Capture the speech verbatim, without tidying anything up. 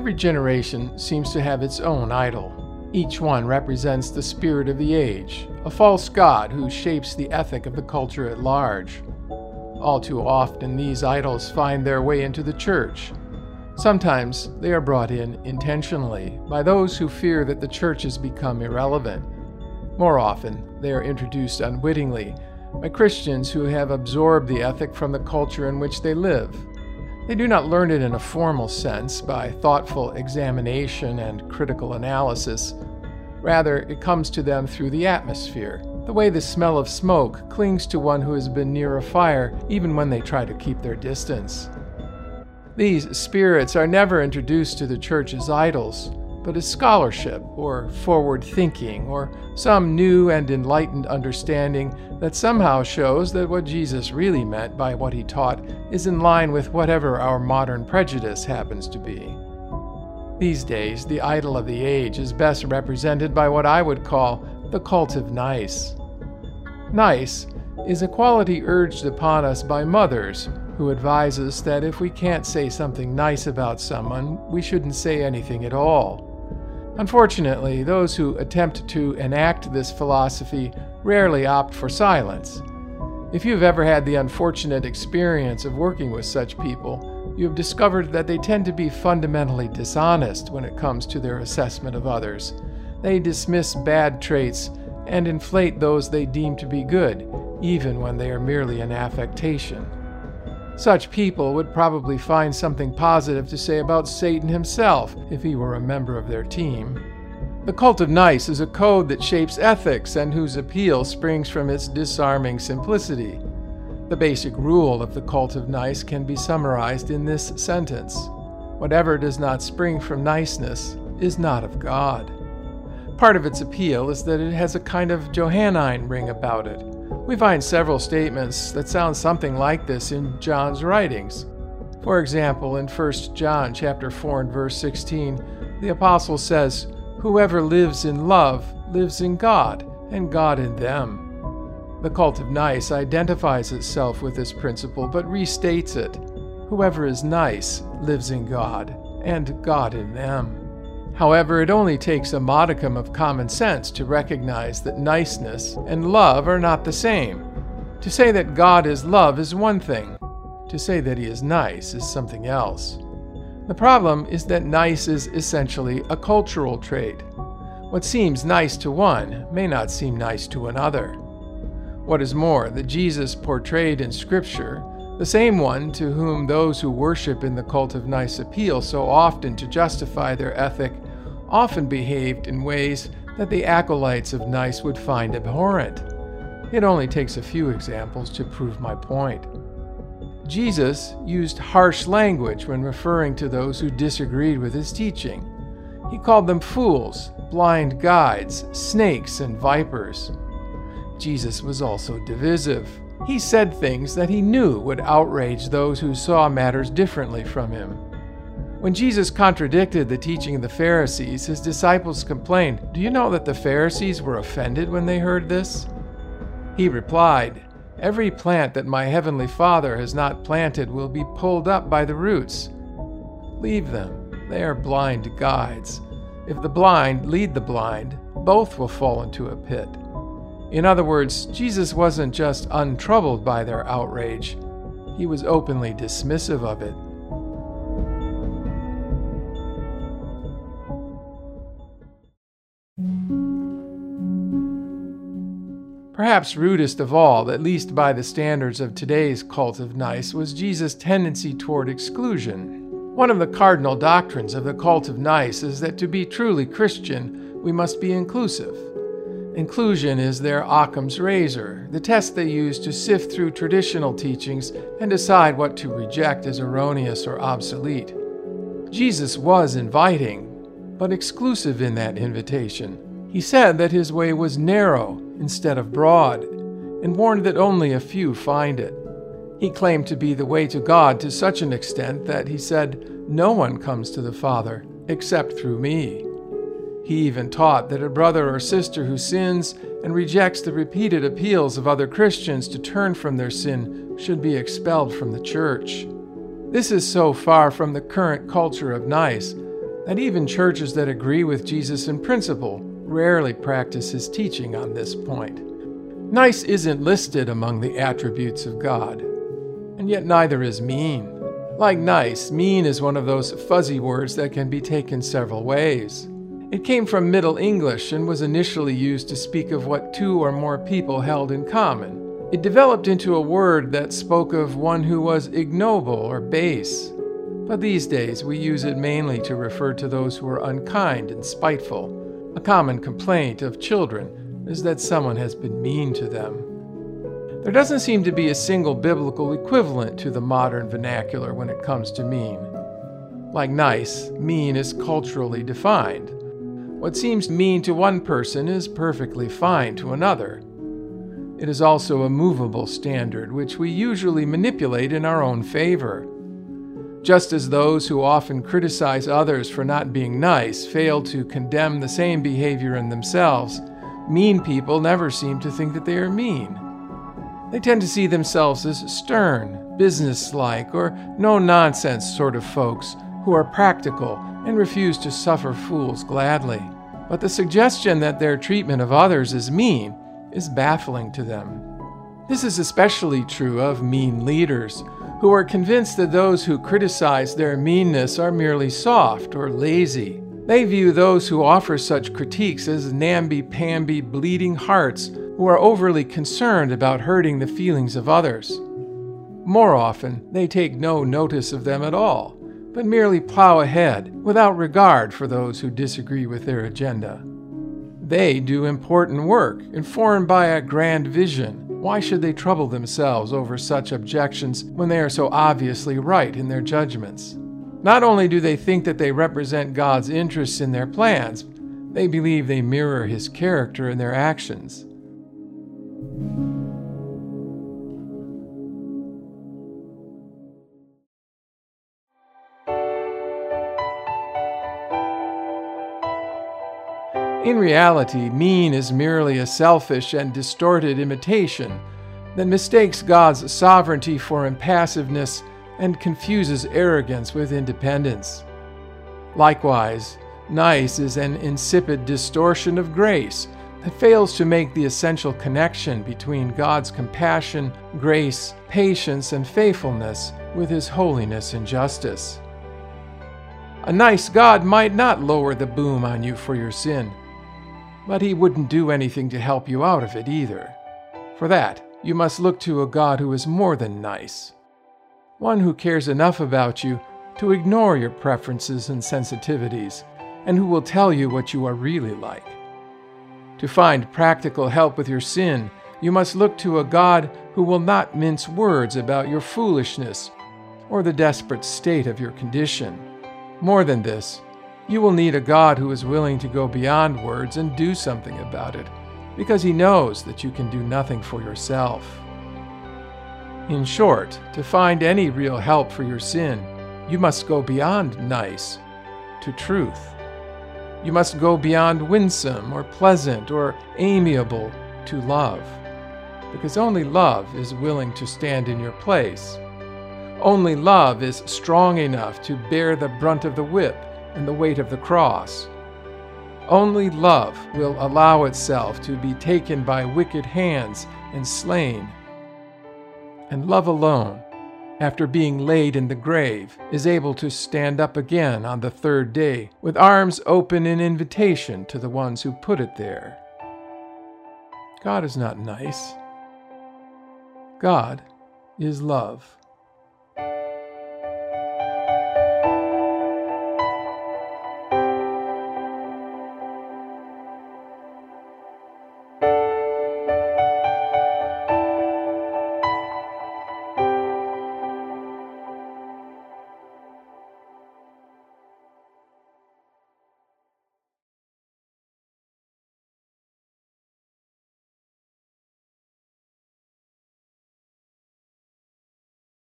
Every generation seems to have its own idol. Each one represents the spirit of the age, a false god who shapes the ethic of the culture at large. All too often, these idols find their way into the church. Sometimes they are brought in intentionally by those who fear that the church has become irrelevant. More often, they are introduced unwittingly by Christians who have absorbed the ethic from the culture in which they live. They do not learn it in a formal sense by thoughtful examination and critical analysis. Rather, it comes to them through the atmosphere, the way the smell of smoke clings to one who has been near a fire even when they try to keep their distance. These spirits are never introduced to the church as idols, but as scholarship or forward thinking or some new and enlightened understanding that somehow shows that what Jesus really meant by what he taught is in line with whatever our modern prejudice happens to be. These days, the idol of the age is best represented by what I would call the cult of nice. Nice is a quality urged upon us by mothers who advise us that if we can't say something nice about someone, we shouldn't say anything at all. Unfortunately, those who attempt to enact this philosophy rarely opt for silence. If you've ever had the unfortunate experience of working with such people, you have discovered that they tend to be fundamentally dishonest when it comes to their assessment of others. They dismiss bad traits and inflate those they deem to be good, even when they are merely an affectation. Such people would probably find something positive to say about Satan himself if he were a member of their team. The cult of nice is a code that shapes ethics and whose appeal springs from its disarming simplicity. The basic rule of the cult of nice can be summarized in this sentence: whatever does not spring from niceness is not of God. Part of its appeal is that it has a kind of Johannine ring about it. We find several statements that sound something like this in John's writings. For example, in First John chapter four and verse sixteen, the apostle says, "Whoever lives in love lives in God, and God in them." The cult of nice identifies itself with this principle, but restates it. Whoever is nice lives in God, and God in them. However, it only takes a modicum of common sense to recognize that niceness and love are not the same. To say that God is love is one thing. To say that he is nice is something else. The problem is that nice is essentially a cultural trait. What seems nice to one may not seem nice to another. What is more, the Jesus portrayed in Scripture, the same one to whom those who worship in the cult of nice appeal so often to justify their ethic, often behaved in ways that the acolytes of nice would find abhorrent. It only takes a few examples to prove my point. Jesus used harsh language when referring to those who disagreed with his teaching. He called them fools, blind guides, snakes, and vipers. Jesus was also divisive. He said things that he knew would outrage those who saw matters differently from him. When Jesus contradicted the teaching of the Pharisees, his disciples complained, "Do you know that the Pharisees were offended when they heard this?" He replied, "Every plant that my heavenly Father has not planted will be pulled up by the roots. Leave them. They are blind guides. If the blind lead the blind, both will fall into a pit." In other words, Jesus wasn't just untroubled by their outrage. He was openly dismissive of it. Perhaps rudest of all, at least by the standards of today's cult of nice, was Jesus' tendency toward exclusion. One of the cardinal doctrines of the cult of nice is that to be truly Christian, we must be inclusive. Inclusion is their Occam's razor, the test they use to sift through traditional teachings and decide what to reject as erroneous or obsolete. Jesus was inviting, but exclusive in that invitation. He said that his way was narrow instead of broad, and warned that only a few find it. He claimed to be the way to God to such an extent that he said, "No one comes to the Father except through me." He even taught that a brother or sister who sins and rejects the repeated appeals of other Christians to turn from their sin should be expelled from the church. This is so far from the current culture of nice that even churches that agree with Jesus in principle rarely practice his teaching on this point. Nice isn't listed among the attributes of God, and yet neither is mean. Like nice, mean is one of those fuzzy words that can be taken several ways. It came from Middle English and was initially used to speak of what two or more people held in common. It developed into a word that spoke of one who was ignoble or base. But these days we use it mainly to refer to those who are unkind and spiteful. A common complaint of children is that someone has been mean to them. There doesn't seem to be a single biblical equivalent to the modern vernacular when it comes to mean. Like nice, mean is culturally defined. What seems mean to one person is perfectly fine to another. It is also a movable standard, which we usually manipulate in our own favor. Just as those who often criticize others for not being nice fail to condemn the same behavior in themselves, mean people never seem to think that they are mean. They tend to see themselves as stern, businesslike, or no-nonsense sort of folks who are practical and refuse to suffer fools gladly. But the suggestion that their treatment of others is mean is baffling to them. This is especially true of mean leaders, who are convinced that those who criticize their meanness are merely soft or lazy. They view those who offer such critiques as namby-pamby bleeding hearts who are overly concerned about hurting the feelings of others. More often, they take no notice of them at all, but merely plow ahead without regard for those who disagree with their agenda. They do important work, informed by a grand vision. Why should they trouble themselves over such objections when they are so obviously right in their judgments? Not only do they think that they represent God's interests in their plans, they believe they mirror his character in their actions. In reality, mean is merely a selfish and distorted imitation that mistakes God's sovereignty for impassiveness and confuses arrogance with independence. Likewise, nice is an insipid distortion of grace that fails to make the essential connection between God's compassion, grace, patience, and faithfulness with his holiness and justice. A nice God might not lower the boom on you for your sin, but he wouldn't do anything to help you out of it either. For that, you must look to a God who is more than nice, one who cares enough about you to ignore your preferences and sensitivities, and who will tell you what you are really like. To find practical help with your sin, you must look to a God who will not mince words about your foolishness or the desperate state of your condition. More than this, you will need a God who is willing to go beyond words and do something about it, because he knows that you can do nothing for yourself. In short, to find any real help for your sin, you must go beyond nice to truth. You must go beyond winsome or pleasant or amiable to love, because only love is willing to stand in your place. Only love is strong enough to bear the brunt of the whip and the weight of the cross. Only love will allow itself to be taken by wicked hands and slain. And love alone, after being laid in the grave, is able to stand up again on the third day with arms open in invitation to the ones who put it there. God is not nice. God is love.